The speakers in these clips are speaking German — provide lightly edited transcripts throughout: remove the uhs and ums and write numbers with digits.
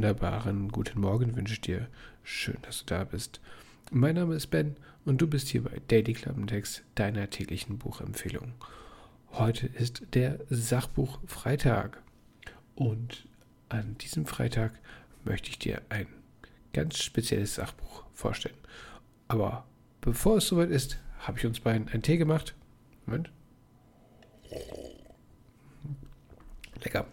wunderbaren guten Morgen wünsche ich dir. Schön, dass du da bist. Mein Name ist Ben und du bist hier bei Daily Klappentext, deiner täglichen Buchempfehlung. Heute ist der Sachbuch-Freitag und an diesem Freitag möchte ich dir ein ganz spezielles Sachbuch vorstellen. Aber bevor es soweit ist, habe ich uns beiden einen Tee gemacht. Moment. Lecker.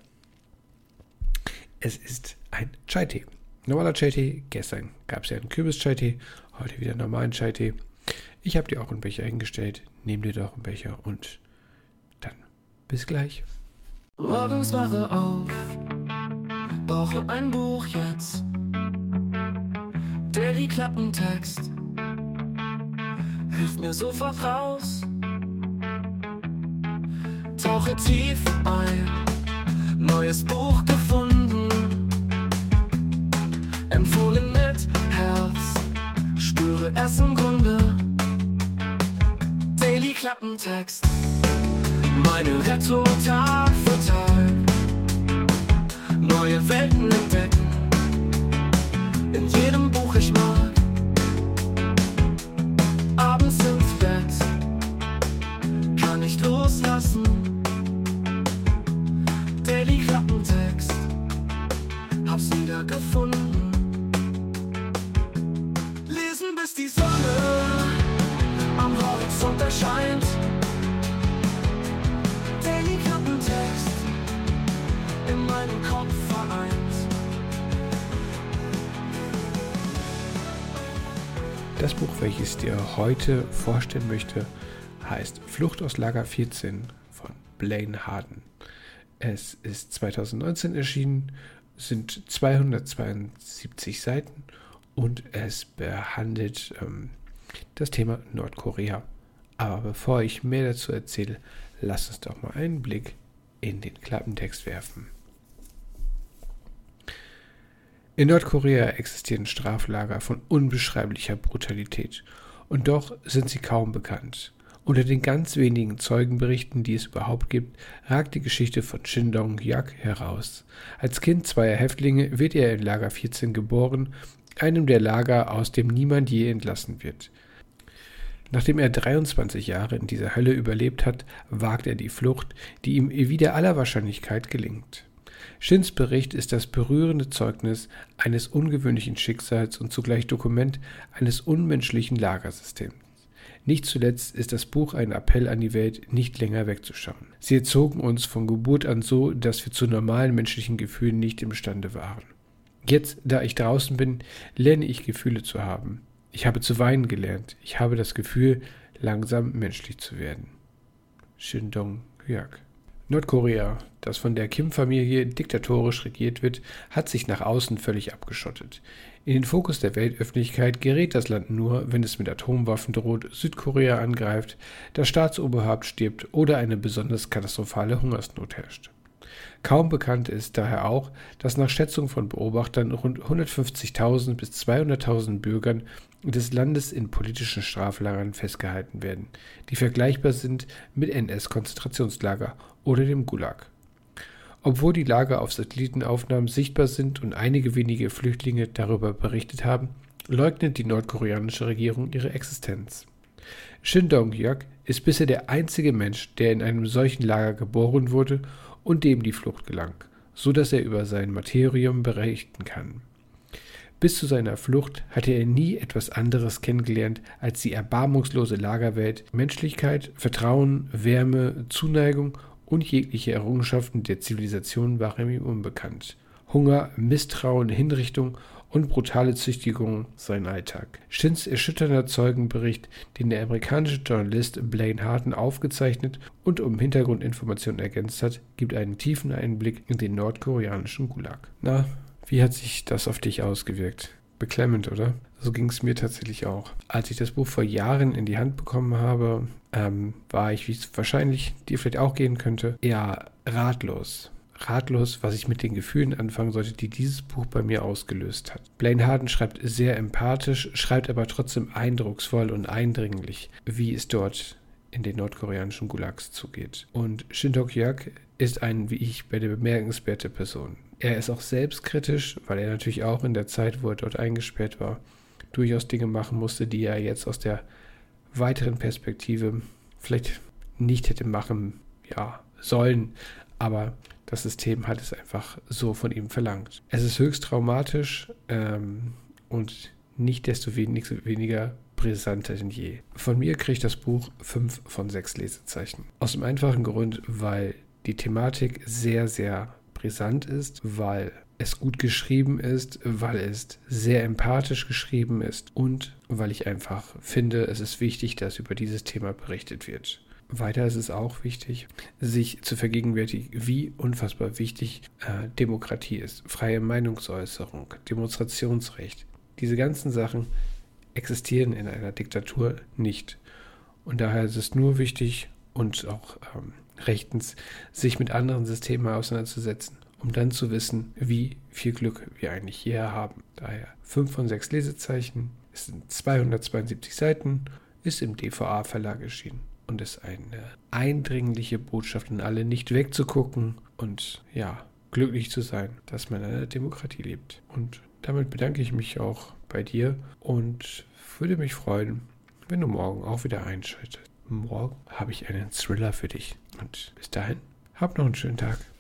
Es ist ein Chai-Tee. Normaler Chai-Tee. Gestern gab es ja einen Kürbis-Chai-Tee. Heute wieder einen normalen Chai-Tee. Ich habe dir auch einen Becher hingestellt. Nimm dir doch einen Becher und dann bis gleich. Morgens wache auf, brauche ein Buch jetzt. Daily Klappentext hilft mir sofort raus. Tauche tief ein, neues Buch gefunden. Empfohlen mit Herz, spüre es im Grunde. Daily Klappentext, meine Rettung Tag für Tag. Neue Welten entdecken, in jedem Buch ich mag. Abends ins Bett, kann nicht loslassen. Daily Klappentext, hab's wieder gefunden. Lesen bis die Sonne am Horizont erscheint. Daily Klappentext, in meinem Kopf vereint. Das Buch, welches ich dir heute vorstellen möchte, heißt Flucht aus Lager 14 von Blaine Harden. Es ist 2019 erschienen, sind 272 Seiten und es behandelt das Thema Nordkorea. Aber bevor ich mehr dazu erzähle, lass uns doch mal einen Blick in den Klappentext werfen. In Nordkorea existieren Straflager von unbeschreiblicher Brutalität und doch sind sie kaum bekannt. Unter den ganz wenigen Zeugenberichten, die es überhaupt gibt, ragt die Geschichte von Shin Dong-hyuk heraus. Als Kind zweier Häftlinge wird er in Lager 14 geboren, einem der Lager, aus dem niemand je entlassen wird. Nachdem er 23 Jahre in dieser Hölle überlebt hat, wagt er die Flucht, die ihm wider aller Wahrscheinlichkeit gelingt. Shins Bericht ist das berührende Zeugnis eines ungewöhnlichen Schicksals und zugleich Dokument eines unmenschlichen Lagersystems. Nicht zuletzt ist das Buch ein Appell an die Welt, nicht länger wegzuschauen. Sie erzogen uns von Geburt an so, dass wir zu normalen menschlichen Gefühlen nicht imstande waren. Jetzt, da ich draußen bin, lerne ich Gefühle zu haben. Ich habe zu weinen gelernt. Ich habe das Gefühl, langsam menschlich zu werden. Shin Dong-hyuk. Nordkorea, das von der Kim-Familie diktatorisch regiert wird, hat sich nach außen völlig abgeschottet. In den Fokus der Weltöffentlichkeit gerät das Land nur, wenn es mit Atomwaffen droht, Südkorea angreift, das Staatsoberhaupt stirbt oder eine besonders katastrophale Hungersnot herrscht. Kaum bekannt ist daher auch, dass nach Schätzung von Beobachtern rund 150.000 bis 200.000 Bürgern des Landes in politischen Straflagern festgehalten werden, die vergleichbar sind mit NS-Konzentrationslager oder dem Gulag. Obwohl die Lager auf Satellitenaufnahmen sichtbar sind und einige wenige Flüchtlinge darüber berichtet haben, leugnet die nordkoreanische Regierung ihre Existenz. Shin Dong-hyuk ist bisher der einzige Mensch, der in einem solchen Lager geboren wurde und dem die Flucht gelang, so dass er über sein Martyrium berichten kann. Bis zu seiner Flucht hatte er nie etwas anderes kennengelernt als die erbarmungslose Lagerwelt. Menschlichkeit, Vertrauen, Wärme, Zuneigung und jegliche Errungenschaften der Zivilisation waren ihm unbekannt. Hunger, Misstrauen, Hinrichtung und brutale Züchtigung sein Alltag. Shins erschütternder Zeugenbericht, den der amerikanische Journalist Blaine Harden aufgezeichnet und um Hintergrundinformationen ergänzt hat, gibt einen tiefen Einblick in den nordkoreanischen Gulag. Na, wie hat sich das auf dich ausgewirkt? Beklemmend, oder? So ging es mir tatsächlich auch. Als ich das Buch vor Jahren in die Hand bekommen habe, war ich, wie es wahrscheinlich dir vielleicht auch gehen könnte, eher ratlos. Ratlos, was ich mit den Gefühlen anfangen sollte, die dieses Buch bei mir ausgelöst hat. Blaine Harden schreibt sehr empathisch, schreibt aber trotzdem eindrucksvoll und eindringlich, wie es dort in den nordkoreanischen Gulags zugeht. Und Shin Dong-hyuk ist eine, wie ich, eine bemerkenswerte Person. Er ist auch selbstkritisch, weil er natürlich auch in der Zeit, wo er dort eingesperrt war, durchaus Dinge machen musste, die er jetzt aus der weiteren Perspektive vielleicht nicht hätte machen sollen. Aber das System hat es einfach so von ihm verlangt. Es ist höchst traumatisch und nicht desto weniger brisanter denn je. Von mir kriegt das Buch 5 von 6 Lesezeichen. Aus dem einfachen Grund, weil die Thematik sehr, sehr brisant ist, weil es gut geschrieben ist, weil es sehr empathisch geschrieben ist und weil ich einfach finde, es ist wichtig, dass über dieses Thema berichtet wird. Weiter ist es auch wichtig, sich zu vergegenwärtigen, wie unfassbar wichtig Demokratie ist. Freie Meinungsäußerung, Demonstrationsrecht. Diese ganzen Sachen existieren in einer Diktatur nicht. Und daher ist es nur wichtig und auch rechtens, sich mit anderen Systemen auseinanderzusetzen, um dann zu wissen, wie viel Glück wir eigentlich hier haben. Daher 5 von 6 Lesezeichen, es sind 272 Seiten, ist im DVA-Verlag erschienen und ist eine eindringliche Botschaft an alle, nicht wegzugucken und glücklich zu sein, dass man in einer Demokratie lebt. Und damit bedanke ich mich auch bei dir und würde mich freuen, wenn du morgen auch wieder einschaltest. Morgen habe ich einen Thriller für dich. Und bis dahin, hab noch einen schönen Tag.